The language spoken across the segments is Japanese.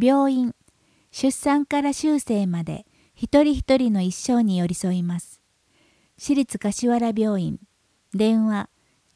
病院、出産から終生まで一人一人の一生に寄り添います。市立柏原病院、電話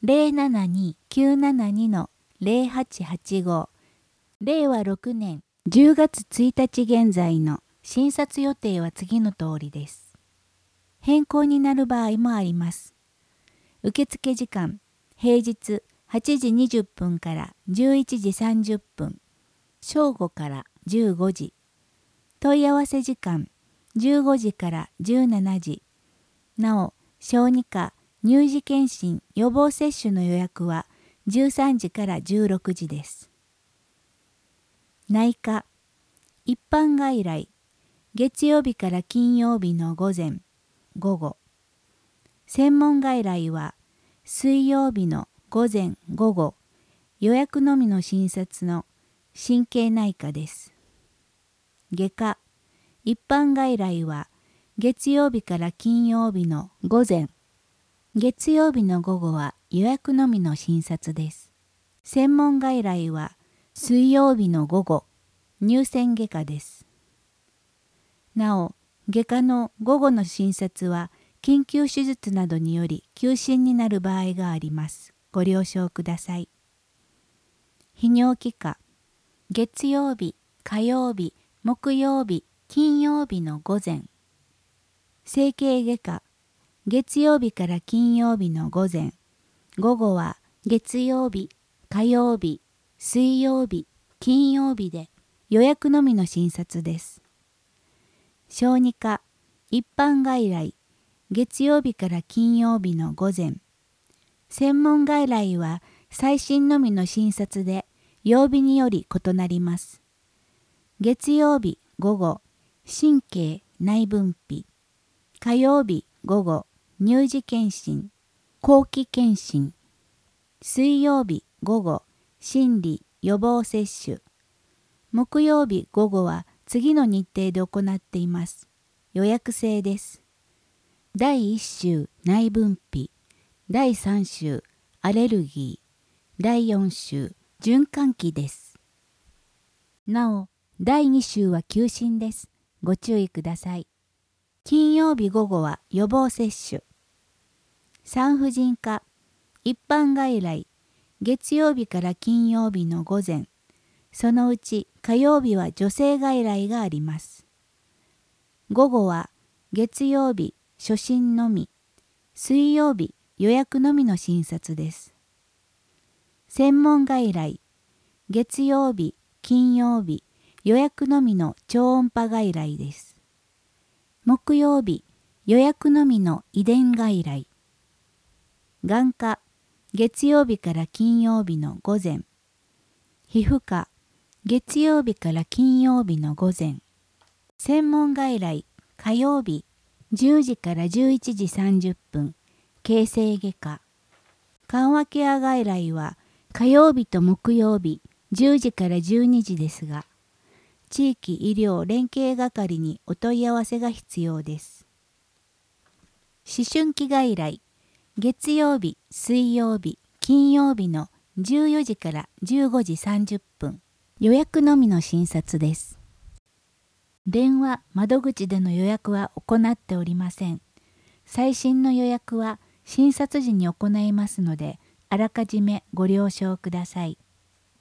072-972-0885、令和6年10月1日現在の診察予定は次の通りです。変更になる場合もあります。受付時間、平日8時20分から11時30分、正午から15時。問い合わせ時間、15時から17時。なお、小児科、乳児健診、予防接種の予約は13時から16時です。内科、一般外来、月曜日から金曜日の午前、午後。専門外来は水曜日の午前午後、予約のみの診察の神経内科です。外科、一般外来は月曜日から金曜日の午前、月曜日の午後は予約のみの診察です。専門外来は水曜日の午後、乳腺外科です。なお、外科の午後の診察は緊急手術などにより休診になる場合があります。ご了承ください。泌尿器科、月曜日、火曜日、木曜日、金曜日の午前。整形外科、月曜日から金曜日の午前。午後は月曜日、火曜日、水曜日、金曜日で予約のみの診察です。小児科、一般外来、月曜日から金曜日の午前。専門外来は最新のみの診察で曜日により異なります。月曜日午後、神経内分泌。火曜日午後、乳児健診、後期健診。水曜日午後、心理予防接種。木曜日午後は次の日程で行っています。予約制です。第1週内分泌、第3週アレルギー、第4週循環器です。なお、第2週は休診です。ご注意ください。金曜日午後は予防接種。産婦人科、一般外来、月曜日から金曜日の午前。そのうち火曜日は女性外来があります。午後は月曜日初診のみ、水曜日予約のみの診察です。専門外来、月曜日、金曜日、予約のみの超音波外来です。木曜日、予約のみの遺伝外来。眼科、月曜日から金曜日の午前。皮膚科、月曜日から金曜日の午前。専門外来、火曜日、10時から11時30分、形成外科。緩和ケア外来は火曜日と木曜日、10時から12時ですが、地域医療連携係にお問い合わせが必要です。思春期外来、月曜日、水曜日、金曜日の14時から15時30分、予約のみの診察です。電話、窓口での予約は行っておりません。最新の予約は診察時に行いますので、あらかじめご了承ください。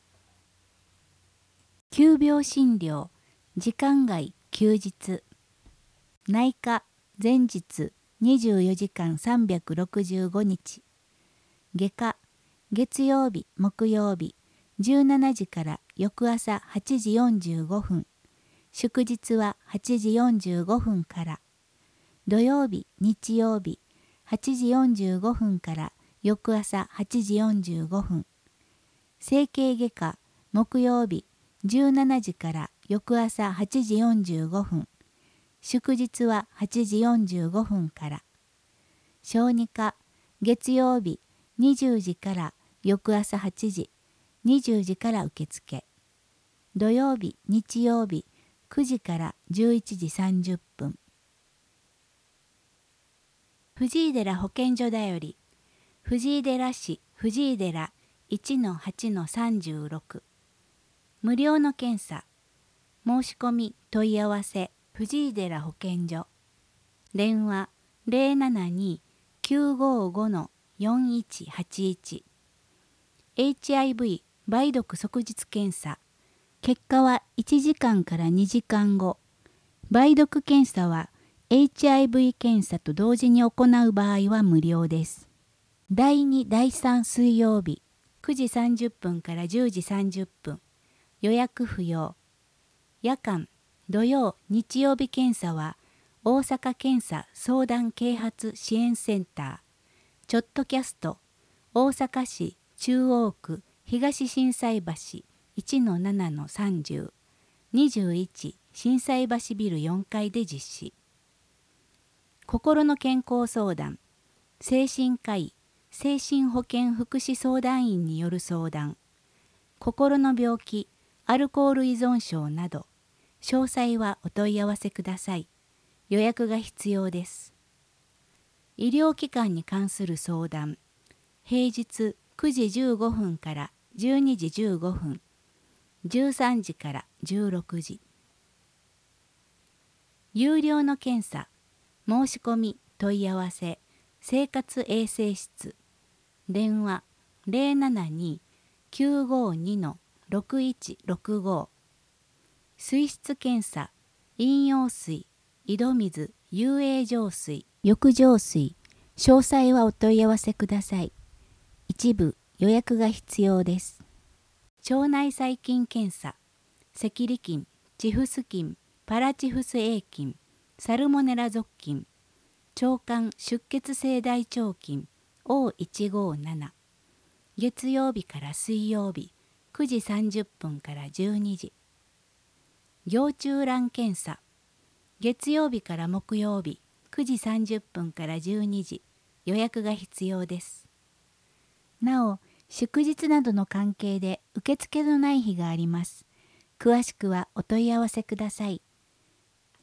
急病診療、時間外、休日。内科、前日、24時間365日。外科、月曜日、木曜日、17時から翌朝8時45分。祝日は8時45分から。土曜日、日曜日、8時45分から翌朝8時45分。整形外科、木曜日、17時から翌朝8時45分。祝日は8時45分から。小児科、月曜日、20時から翌朝8時、20時から受付。土曜日、日曜日、9時から11時30分。藤井寺保健所だより、藤井寺市藤井寺 1-8-36。無料の検査。 申し込み問い合わせ藤井寺保健所。電話072-955-4181。HIV 梅毒即日検査。結果は1時間から2時間後。梅毒検査は HIV 検査と同時に行う場合は無料です。第2、第3水曜日9時30分から10時30分。予約不要。夜間、土曜、日曜日検査は大阪検査相談啓発支援センター。ちょっとキャスト。大阪市中央区東心斎橋 1-7-30。21心斎橋ビル4階で実施。心の健康相談。精神科医、精神保健福祉相談員による相談。心の病気、アルコール依存症など、詳細はお問い合わせください。予約が必要です。医療機関に関する相談。平日9時15分から12時15分。13時から16時。有料の検査。申し込み問い合わせ。生活衛生室。電話072-952-6165。水質検査。飲用水、井戸水、遊泳浄水、浴浄水。詳細はお問い合わせください。一部予約が必要です。腸内細菌検査。赤痢菌、チフス菌、パラチフス A 菌、サルモネラ属菌、腸管出血性大腸菌 O157。月曜日から水曜日9時30分から12時。腰中卵検査。月曜日から木曜日9時30分から12時。予約が必要です。なお、祝日などの関係で受付のない日があります。詳しくはお問い合わせください。